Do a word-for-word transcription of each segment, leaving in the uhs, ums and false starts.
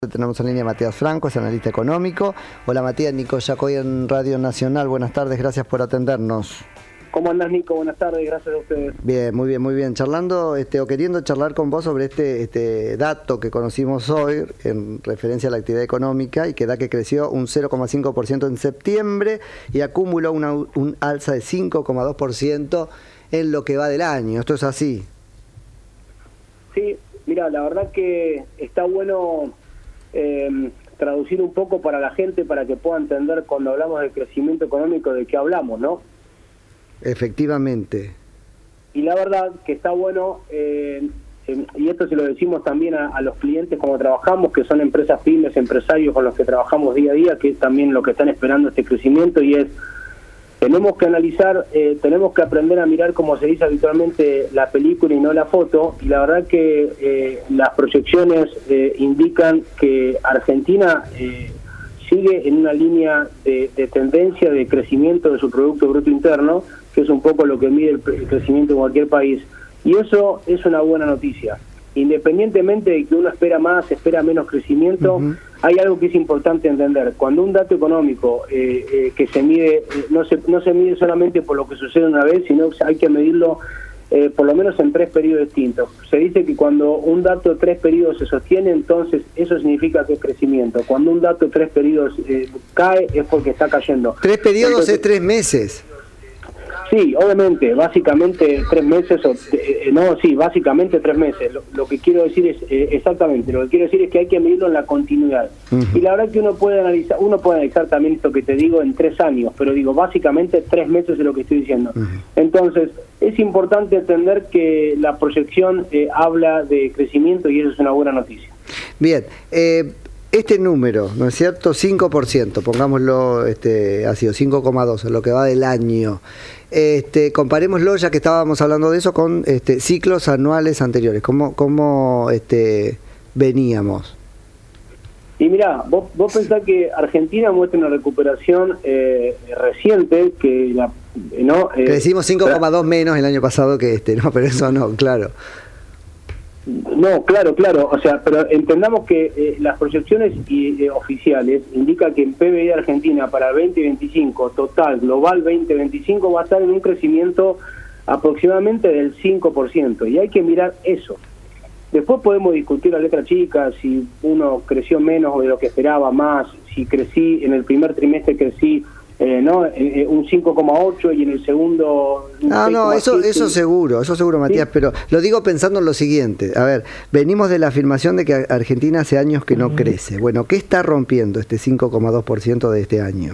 Tenemos en línea a Matías Franco, es analista económico. Hola Matías, Nico Yacoy en Radio Nacional. Buenas tardes, gracias por atendernos. ¿Cómo andás, Nico? Buenas tardes, gracias a ustedes. Bien, muy bien, muy bien. Charlando este, o queriendo charlar con vos sobre este, este dato que conocimos hoy en referencia a la actividad económica y que da que creció un cero coma cinco por ciento en septiembre y acumuló una, un alza de cinco coma dos por ciento en lo que va del año. ¿Esto es así? Sí, mira, la verdad que está bueno eh, traducir un poco para la gente para que pueda entender cuando hablamos de crecimiento económico de qué hablamos, ¿no? Efectivamente. Y la verdad que está bueno, eh, eh, y esto se lo decimos también a, a los clientes como trabajamos, que son empresas pymes, empresarios con los que trabajamos día a día, que es también lo que están esperando este crecimiento, y es, tenemos que analizar, eh, tenemos que aprender a mirar, como se dice habitualmente, la película y no la foto, y la verdad que eh, las proyecciones eh, indican que Argentina eh, sigue en una línea de, de tendencia de crecimiento de su Producto Bruto Interno, que es un poco lo que mide el, el crecimiento en cualquier país, y eso es una buena noticia. Independientemente de que uno espera más, espera menos crecimiento, uh-huh. Hay algo que es importante entender. Cuando un dato económico eh, eh, que se mide, eh, no se no se mide solamente por lo que sucede una vez, sino que hay que medirlo eh, por lo menos en tres periodos distintos. Se dice que cuando un dato tres periodos se sostiene, entonces eso significa que es crecimiento. Cuando un dato tres periodos eh, cae, es porque está cayendo. ¿Tres periodos entonces, es tres meses? Sí, obviamente, básicamente tres meses, o, eh, no, sí, básicamente tres meses. Lo, lo que quiero decir es, eh, exactamente, lo que quiero decir es que hay que medirlo en la continuidad. Uh-huh. Y la verdad que uno puede analizar, uno puede analizar también esto que te digo en tres años, pero digo, básicamente tres meses es lo que estoy diciendo. Uh-huh. Entonces, es importante entender que la proyección eh, habla de crecimiento y eso es una buena noticia. Bien, eh... este número, ¿no es cierto? cinco por ciento, pongámoslo este, así, o cinco coma dos, lo que va del año. Este, comparémoslo, ya que estábamos hablando de eso, con este, ciclos anuales anteriores. ¿Cómo, cómo este, veníamos? Y mirá, vos, vos pensás que Argentina muestra una recuperación eh, reciente, que la, ¿no? Eh, Crecimos cinco coma dos menos el año pasado que este, ¿no? Pero eso no, claro. No, claro, claro, o sea, pero entendamos que eh, las proyecciones y, eh, oficiales indican que el P B I de Argentina para el veinte veinticinco, total, global veinte veinticinco, va a estar en un crecimiento aproximadamente del cinco por ciento, y hay que mirar eso. Después podemos discutir la letra chica, si uno creció menos de lo que esperaba, más, si crecí, en el primer trimestre crecí, Eh, no eh, un cinco coma ocho y en el segundo no no eso eso seguro eso seguro Matías, ¿sí? Pero lo digo pensando en lo siguiente, a ver, venimos de la afirmación de que Argentina hace años que no uh-huh. crece. Bueno, ¿qué está rompiendo este cinco coma dos por ciento de este año?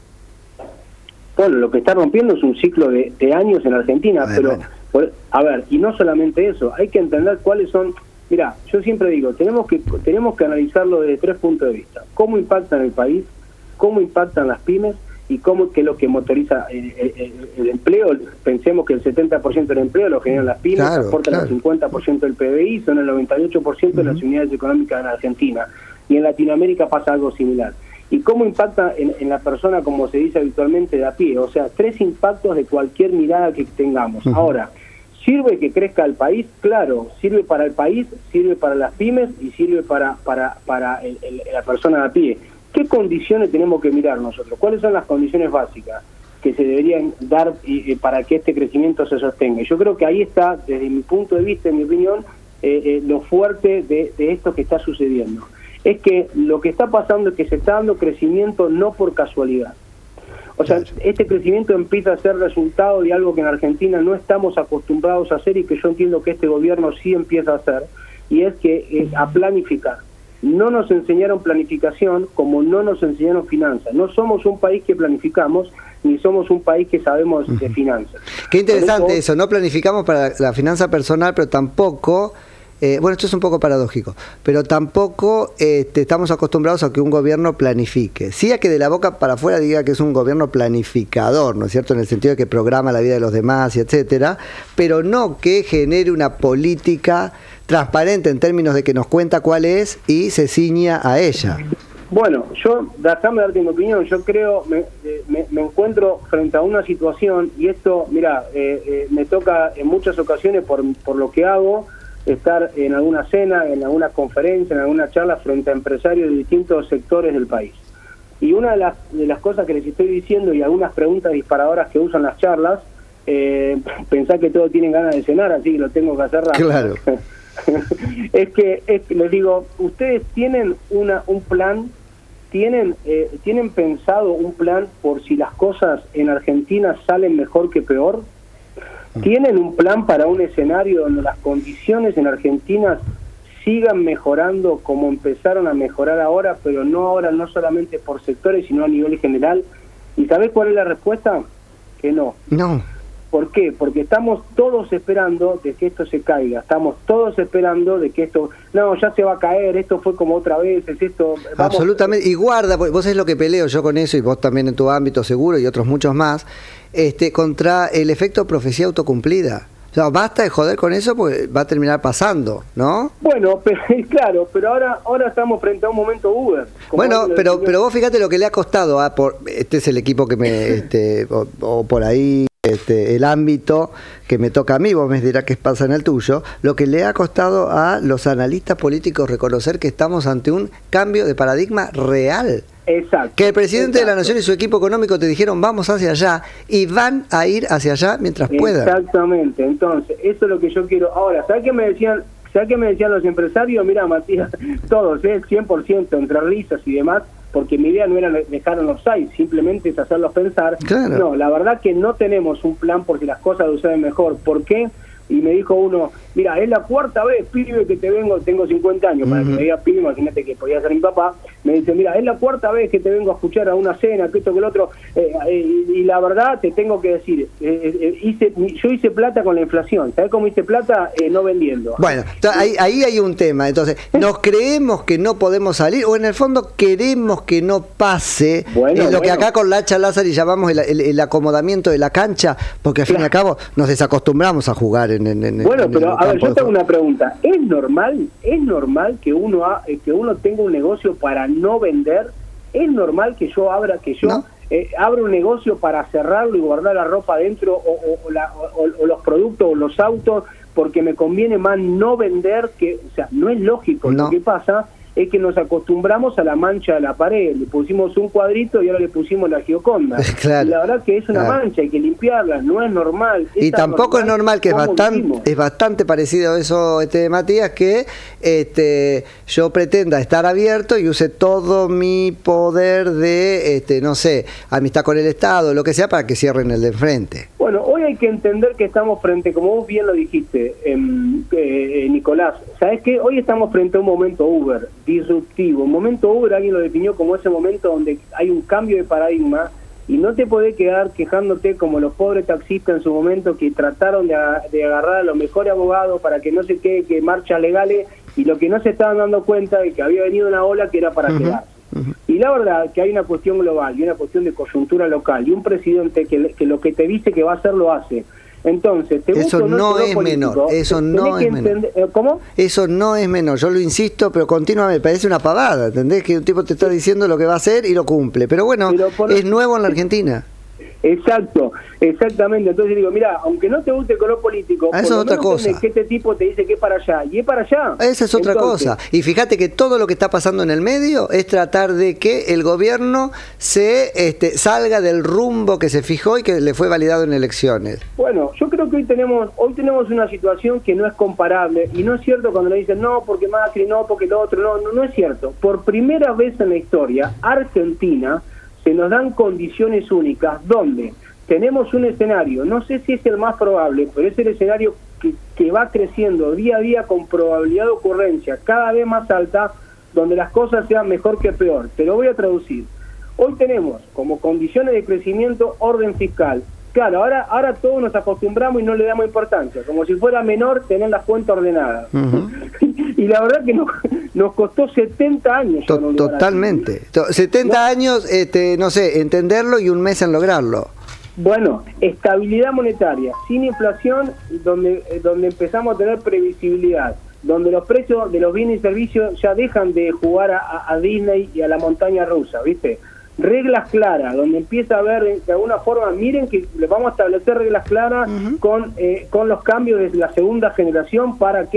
Bueno, lo que está rompiendo es un ciclo de, de años en Argentina, ver, pero bueno. por, a ver, y no solamente eso, hay que entender cuáles son. Mira, yo siempre digo, tenemos que tenemos que analizarlo desde tres puntos de vista: cómo impactan el país, cómo impactan las pymes y cómo que es lo que motoriza el, el, el empleo. Pensemos que el setenta por ciento del empleo lo generan las pymes, claro, aportan claro. el cincuenta por ciento del P B I, son el noventa y ocho por ciento uh-huh. de las unidades económicas en Argentina, y en Latinoamérica pasa algo similar. Y cómo impacta en, en la persona, como se dice habitualmente, de a pie, o sea, tres impactos de cualquier mirada que tengamos. Uh-huh. Ahora, ¿sirve que crezca el país? Claro, sirve para el país, sirve para las pymes y sirve para, para, para el, el, la persona de a pie. ¿Qué condiciones tenemos que mirar nosotros? ¿Cuáles son las condiciones básicas que se deberían dar y, y para que este crecimiento se sostenga? Yo creo que ahí está, desde mi punto de vista, en mi opinión, eh, eh, lo fuerte de, de esto que está sucediendo. Es que lo que está pasando es que se está dando crecimiento no por casualidad. O sea, este crecimiento empieza a ser resultado de algo que en Argentina no estamos acostumbrados a hacer y que yo entiendo que este gobierno sí empieza a hacer, y es que eh, a planificar. No nos enseñaron planificación como no nos enseñaron finanzas. No somos un país que planificamos, ni somos un país que sabemos uh-huh. de finanzas. Qué interesante eso, eso, no planificamos para la finanza personal, pero tampoco, eh, bueno, esto es un poco paradójico, pero tampoco este, estamos acostumbrados a que un gobierno planifique. Sí a que de la boca para afuera diga que es un gobierno planificador, ¿no es cierto?, en el sentido de que programa la vida de los demás, y etcétera, pero no que genere una política transparente en términos de que nos cuenta cuál es y se ciña a ella. Bueno, yo, déjame darte mi opinión, yo creo, me, me, me encuentro frente a una situación, y esto, mira, eh, eh, me toca en muchas ocasiones por, por lo que hago, estar en alguna cena, en alguna conferencia, en alguna charla frente a empresarios de distintos sectores del país. Y una de las, de las cosas que les estoy diciendo y algunas preguntas disparadoras que usan las charlas, eh, pensá que todos tienen ganas de cenar, así que lo tengo que hacer rápido. Claro. es, que, es que les digo, ustedes tienen una un plan, tienen eh, tienen pensado un plan por si las cosas en Argentina salen mejor que peor. ¿Tienen un plan para un escenario donde las condiciones en Argentina sigan mejorando como empezaron a mejorar ahora, pero no ahora, no solamente por sectores, sino a nivel general? ¿Y sabés cuál es la respuesta? Que no. No. ¿Por qué? Porque estamos todos esperando de que esto se caiga, estamos todos esperando de que esto, no, ya se va a caer, esto fue como otra vez, es esto... Vamos. Absolutamente, y guarda, vos es lo que peleo yo con eso, y vos también en tu ámbito seguro, y otros muchos más, este contra el efecto profecía autocumplida. O sea, basta de joder con eso porque va a terminar pasando, ¿no? Bueno, pero, claro, pero ahora ahora estamos frente a un momento Uber. Bueno, pero pero vos fíjate lo que le ha costado a por este es el equipo que me este o, o por ahí este el ámbito que me toca a mí, vos me dirás qué pasa en el tuyo, lo que le ha costado a los analistas políticos reconocer que estamos ante un cambio de paradigma real. Exacto. Que el presidente exacto. de la Nación y su equipo económico te dijeron vamos hacia allá y van a ir hacia allá mientras puedan. Exactamente. Entonces, eso es lo que yo quiero. Ahora, ¿sabes qué me decían? ¿Sabes qué me decían los empresarios? Mira, Matías, todos, ¿eh? cien por ciento entre risas y demás, porque mi idea no era dejar en offside, simplemente es hacerlos pensar. Claro. No, la verdad que no tenemos un plan por si las cosas suceden mejor. ¿Por qué? Y me dijo uno, mira, es la cuarta vez, pibe, que te vengo, tengo cincuenta años, uh-huh. para que me diga pibe, imagínate que podía ser mi papá, me dice, mira, es la cuarta vez que te vengo a escuchar a una cena, que esto, que el otro, eh, eh, y la verdad te tengo que decir, eh, eh, hice yo hice plata con la inflación, ¿sabes cómo hice plata? Eh, no vendiendo. Bueno, ahí, ahí hay un tema, entonces, ¿nos creemos que no podemos salir o en el fondo queremos que no pase bueno, en lo bueno. que acá con Lacha Lázari llamamos el, el, el acomodamiento de la cancha? Porque al fin y al cabo nos desacostumbramos a jugar en, en, en bueno, en pero a ver, yo tengo juego. una pregunta. ¿Es normal, es normal que uno ha, que uno tenga un negocio para no vender? ¿Es normal que yo abra, que yo ¿No? eh, abra un negocio para cerrarlo y guardar la ropa adentro o, o, o, la, o, o los productos o los autos porque me conviene más no vender? Que, o sea, no es lógico. No. Lo que pasa es que nos acostumbramos a la mancha de la pared. Le pusimos un cuadrito y ahora le pusimos la Gioconda. Claro. Y la verdad que es una Claro. mancha, hay que limpiarla, no es normal. Y Es tampoco es normal, que es bastante, vivimos. es bastante parecido a eso, este Matías, que este yo pretenda estar abierto y use todo mi poder de, este no sé, amistad con el Estado, lo que sea, para que cierren el de enfrente. Bueno, hoy hay que entender que estamos frente, como vos bien lo dijiste, eh, eh, Nicolás, ¿sabés qué? Hoy estamos frente a un momento Uber, disruptivo. Un momento Uber, alguien lo definió como ese momento donde hay un cambio de paradigma y no te podés quedar quejándote como los pobres taxistas en su momento que trataron de, de agarrar a los mejores abogados para que no se quede que marchas legales y lo que no se estaban dando cuenta es que había venido una ola que era para uh-huh. quedarse. Uh-huh. Y la verdad que hay una cuestión global y una cuestión de coyuntura local y un presidente que, que lo que te dice que va a hacer lo hace. Entonces, ¿te eso gusta, no, no es político? menor, eso no es menor. ¿Cómo? Eso no es menor, yo lo insisto, pero continuamente, parece una pavada, ¿entendés? Que un tipo te está diciendo lo que va a hacer y lo cumple, pero bueno, pero por... es nuevo en la Argentina. Exacto, exactamente. Entonces digo, mira, aunque no te guste el color político, ah, eso es otra cosa. Que este tipo te dice que es para allá y es para allá. Esa es otra Entonces, cosa. Y fíjate que todo lo que está pasando en el medio es tratar de que el gobierno se este, salga del rumbo que se fijó y que le fue validado en elecciones. Bueno, yo creo que hoy tenemos hoy tenemos una situación que no es comparable y no es cierto cuando le dicen no porque Macri, no porque lo otro, no, no, no es cierto. Por primera vez en la historia, Argentina se nos dan condiciones únicas donde tenemos un escenario, no sé si es el más probable, pero es el escenario que, que va creciendo día a día con probabilidad de ocurrencia cada vez más alta, donde las cosas sean mejor que peor. Te lo voy a traducir. Hoy tenemos como condiciones de crecimiento orden fiscal. Claro, ahora ahora todos nos acostumbramos y no le damos importancia, como si fuera menor tener las cuentas ordenadas. Uh-huh. Y la verdad que nos, nos costó setenta años. To- totalmente. setenta ¿No? años, este, no sé, entenderlo y un mes en lograrlo. Bueno, estabilidad monetaria, sin inflación, donde, donde empezamos a tener previsibilidad, donde los precios de los bienes y servicios ya dejan de jugar a, a Disney y a la montaña rusa, ¿viste? Reglas claras, donde empieza a haber de alguna forma, miren que le vamos a establecer reglas claras uh-huh. con, eh, con los cambios de la segunda generación para que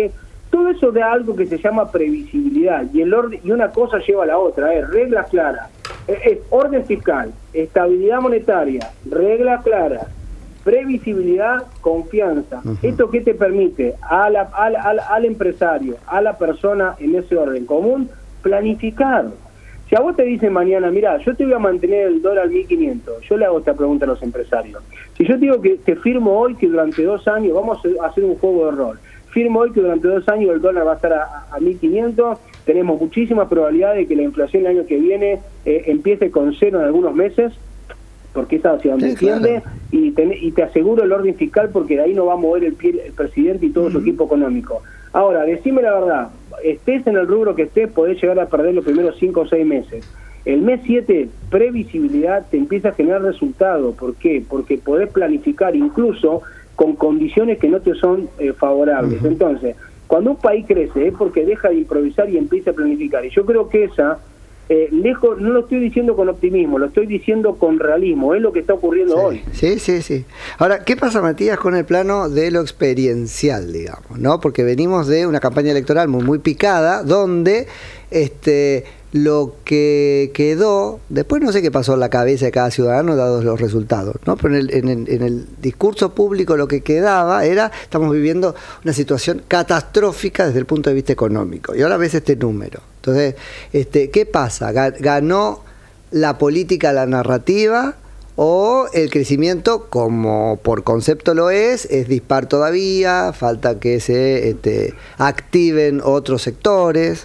Todo eso da algo que se llama previsibilidad, y el orden, y una cosa lleva a la otra, es reglas claras, es, es orden fiscal, estabilidad monetaria, reglas claras, previsibilidad, confianza. Uh-huh. ¿Esto qué te permite? A la, al, al, al empresario, a la persona en ese orden común, planificar. Si a vos te dicen mañana, mira, yo te voy a mantener el dólar mil quinientos, yo le hago esta pregunta a los empresarios. Si yo te digo que te firmo hoy que durante dos años, vamos a hacer un juego de rol, firmo hoy que durante dos años el dólar va a estar a, a mil quinientos, tenemos muchísimas probabilidades de que la inflación el año que viene eh, empiece con cero en algunos meses, porque es hacia donde sí, tiende, claro. y, te, y te aseguro el orden fiscal, porque de ahí no va a mover el pie el presidente y todo uh-huh. su equipo económico. Ahora, decime la verdad, estés en el rubro que estés, podés llegar a perder los primeros cinco o seis meses. El mes siete, previsibilidad, te empieza a generar resultados. ¿Por qué? Porque podés planificar incluso con condiciones que no te son eh, favorables. Uh-huh. Entonces, cuando un país crece es porque deja de improvisar y empieza a planificar. Y yo creo que esa, eh, lejos, no lo estoy diciendo con optimismo, lo estoy diciendo con realismo, es lo que está ocurriendo sí, hoy. Sí, sí, sí. Ahora, ¿qué pasa, Matías, con el plano de lo experiencial, digamos, ¿no? Porque venimos de una campaña electoral muy, muy picada, donde este lo que quedó, después no sé qué pasó en la cabeza de cada ciudadano dados los resultados, ¿no? Pero en el, en el, en el discurso público lo que quedaba era, estamos viviendo una situación catastrófica desde el punto de vista económico, y ahora ves este número. Entonces, este, ¿qué pasa? ¿Ganó la política la narrativa, o el crecimiento, como por concepto lo es, es dispar todavía, falta que se este, activen otros sectores?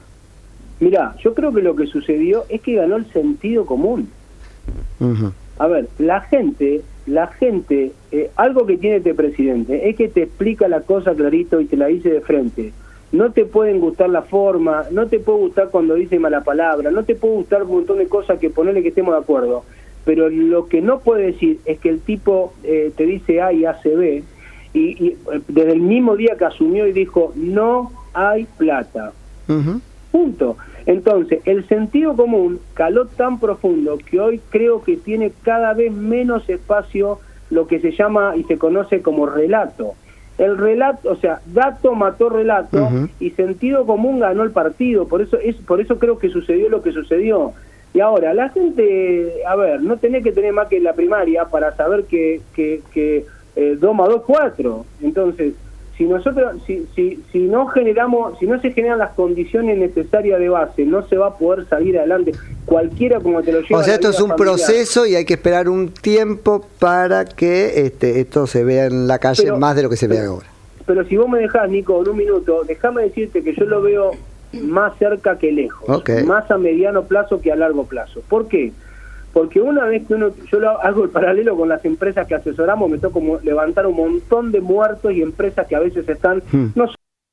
Mirá, yo creo que lo que sucedió es que ganó el sentido común. Uh-huh. A ver, la gente, la gente, eh, algo que tiene este presidente es que te explica la cosa clarito y te la dice de frente. No te pueden gustar la forma, no te puede gustar cuando dice mala palabra, no te puede gustar un montón de cosas que ponerle que estemos de acuerdo. Pero lo que no puede decir es que el tipo eh, te dice A y hace B, y, y desde el mismo día que asumió y dijo, no hay plata. Uh-huh. Punto. Entonces, el sentido común caló tan profundo que hoy creo que tiene cada vez menos espacio lo que se llama y se conoce como relato. El relato, o sea, dato mató relato, uh-huh. y sentido común ganó el partido. Por eso es, por eso creo que sucedió lo que sucedió. Y ahora, la gente, a ver, no tenés que tener más que la primaria para saber que, que, que eh, dos más dos, cuatro. Entonces, si nosotros, si, si, si no generamos, si no se generan las condiciones necesarias de base, no se va a poder salir adelante. Cualquiera como te lo lleva. O sea, esto es un familiar. Proceso y hay que esperar un tiempo para que este, esto se vea en la calle, pero, más de lo que se ve ahora. Pero si vos me dejás, Nico, en un minuto, déjame decirte que yo lo veo más cerca que lejos, okay. Más a mediano plazo que a largo plazo. ¿Por qué? Porque una vez que uno, yo lo hago el paralelo con las empresas que asesoramos, me toca levantar un montón de muertos y empresas que a veces están, hmm. no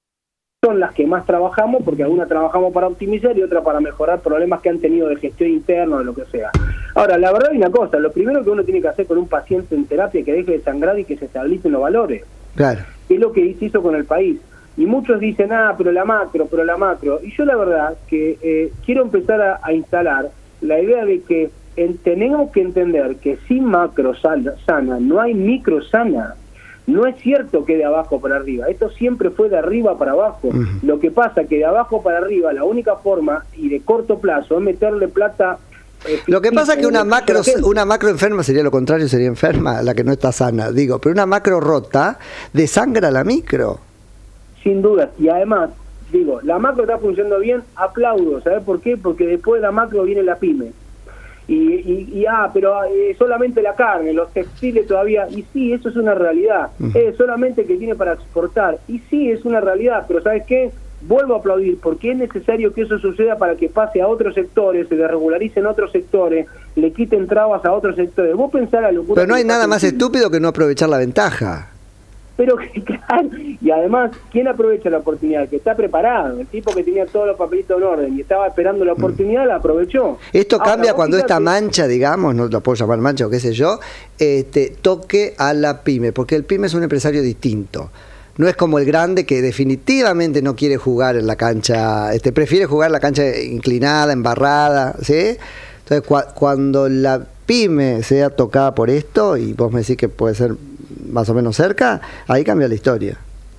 son las que más trabajamos, porque algunas trabajamos para optimizar y otras para mejorar problemas que han tenido de gestión interna o de lo que sea. Ahora, la verdad hay una cosa, lo primero que uno tiene que hacer con un paciente en terapia es que deje de sangrar y que se establecen los valores. Claro. Es lo que se hizo con el país. Y muchos dicen, ah, pero la macro, pero la macro. Y yo la verdad que eh, quiero empezar a, a instalar la idea de que en, tenemos que entender que sin macro sana, sana, no hay micro sana. No es cierto que de abajo para arriba, esto siempre fue de arriba para abajo. Uh-huh. Lo que pasa que de abajo para arriba la única forma y de corto plazo es meterle plata. Eh, lo que pasa es que una macro, una macro enferma sería lo contrario, sería enferma, la que no está sana, digo, pero una macro rota desangra la micro. Sin duda, y además, digo, la macro está funcionando bien, aplaudo, ¿sabes por qué? Porque después de la macro viene la pyme. Y, y, y ah, pero eh, solamente la carne, los textiles todavía, y sí, eso es una realidad. Uh-huh. Eh, solamente que tiene para exportar, y sí, es una realidad, pero ¿sabes qué? Vuelvo a aplaudir, porque es necesario que eso suceda para que pase a otros sectores, se desregularicen otros sectores, le quiten trabas a otros sectores. Vos pensás la locura. Pero no hay nada más estúpido que no aprovechar la ventaja. Pero claro, y además, ¿quién aprovecha la oportunidad? El que está preparado, el tipo que tenía todos los papelitos en orden y estaba esperando la oportunidad, la aprovechó. Esto ahora, cambia cuando fíjate, esta mancha, digamos, no lo puedo llamar mancha o qué sé yo, este, toque a la pyme, porque el pyme es un empresario distinto. No es como el grande que definitivamente no quiere jugar en la cancha, este, prefiere jugar en la cancha inclinada, embarrada, ¿sí? Entonces, cu- cuando la pyme sea tocada por esto, y vos me decís que puede ser más o menos cerca, ahí cambia la historia.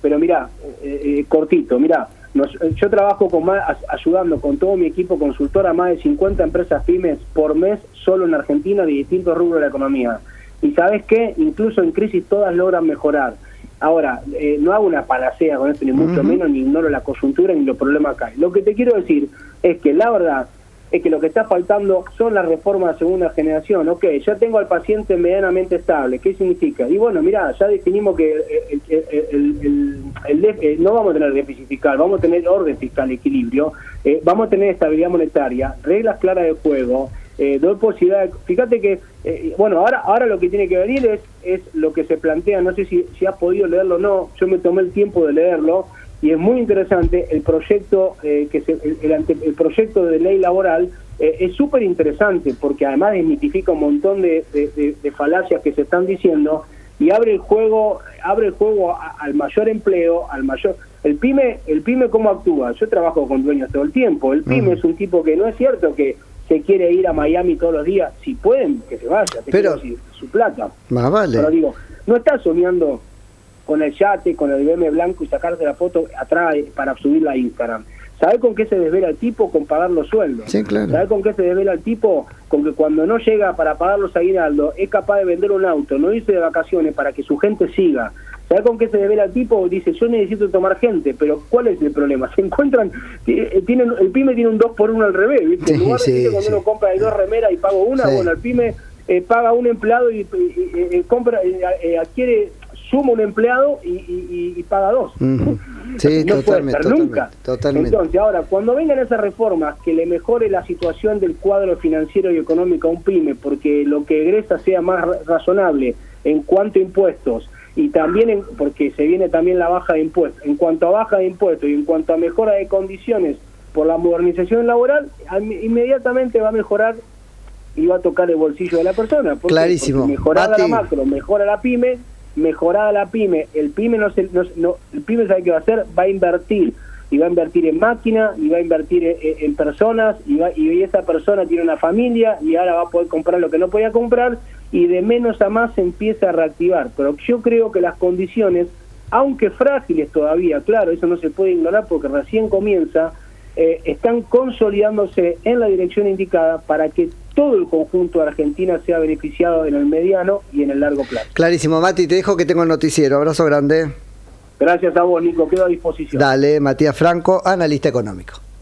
pero mirá, eh, eh, cortito, mirá, nos, yo trabajo con más, ayudando con todo mi equipo consultor a más de cincuenta empresas pymes por mes solo en Argentina de distintos rubros de la economía. Y ¿sabes qué? Incluso en crisis todas logran mejorar. Ahora, eh, no hago una panacea con esto, ni mucho uh-huh. menos, ni ignoro la coyuntura ni los problemas acá. Lo que te quiero decir es que la verdad es que lo que está faltando son las reformas de segunda generación. Ok, ya tengo al paciente medianamente estable. ¿Qué significa? Y bueno, mirá, ya definimos que el, el, el, el, el, el, el, no vamos a tener déficit fiscal, vamos a tener orden fiscal, equilibrio, eh, vamos a tener estabilidad monetaria, reglas claras de juego, eh, doy posibilidad. Fíjate que, eh, bueno, ahora ahora lo que tiene que venir es, es lo que se plantea, no sé si, si has podido leerlo o no, yo me tomé el tiempo de leerlo, y es muy interesante el proyecto eh, que se, el, el, ante, el proyecto de ley laboral eh, es súper interesante porque además desmitifica un montón de, de, de, de falacias que se están diciendo y abre el juego abre el juego a, al mayor empleo, al mayor el pyme el pyme cómo actúa. Yo trabajo con dueños todo el tiempo. El pyme uh-huh. es un tipo que no es cierto que se quiere ir a Miami todos los días. Si pueden, que se vaya, te pero decir, su plata. Más vale. Pero digo, no está soñando con el yate, con el B M blanco y sacarse la foto atrás para subirla a Instagram. ¿Sabe con qué se desvela el tipo? Con pagar los sueldos. Sí, claro. ¿Sabe con qué se desvela el tipo? Con que cuando no llega para pagar los aguinaldos es capaz de vender un auto, no irse de vacaciones para que su gente siga. ¿Sabe con qué se desvela el tipo? Dice, yo necesito tomar gente, pero ¿cuál es el problema? Se encuentran, tienen, el pyme tiene un dos por uno al revés, ¿viste? Sí, en lugar de sí, decir, cuando sí. uno compra de dos remeras y pago una, sí. bueno, el pyme eh, paga un empleado y, y, y, y compra, eh, eh, adquiere, suma un empleado y, y, y paga dos. Uh-huh. Sí, no totalmente, puede ser totalmente, nunca. Totalmente. Entonces, ahora, cuando vengan esas reformas que le mejore la situación del cuadro financiero y económico a un pyme, porque lo que egresa sea más razonable en cuanto a impuestos, y también en, porque se viene también la baja de impuestos, en cuanto a baja de impuestos y en cuanto a mejora de condiciones por la modernización laboral, inmediatamente va a mejorar y va a tocar el bolsillo de la persona. ¿Por Clarísimo. Porque mejorada Mati. la macro, mejora la pyme, mejorada la pyme, el pyme no se, no, no, el pyme sabe qué va a hacer, va a invertir, y va a invertir en máquina, y va a invertir en, en personas, y, va, y esa persona tiene una familia, y ahora va a poder comprar lo que no podía comprar, y de menos a más se empieza a reactivar. Pero yo creo que las condiciones, aunque frágiles todavía, claro, eso no se puede ignorar porque recién comienza, eh, están consolidándose en la dirección indicada para que todo el conjunto de Argentina sea beneficiado en el mediano y en el largo plazo. Clarísimo, Mati, te dejo que tengo el noticiero. Abrazo grande. Gracias a vos, Nico, quedo a disposición. Dale, Matías Franco, analista económico.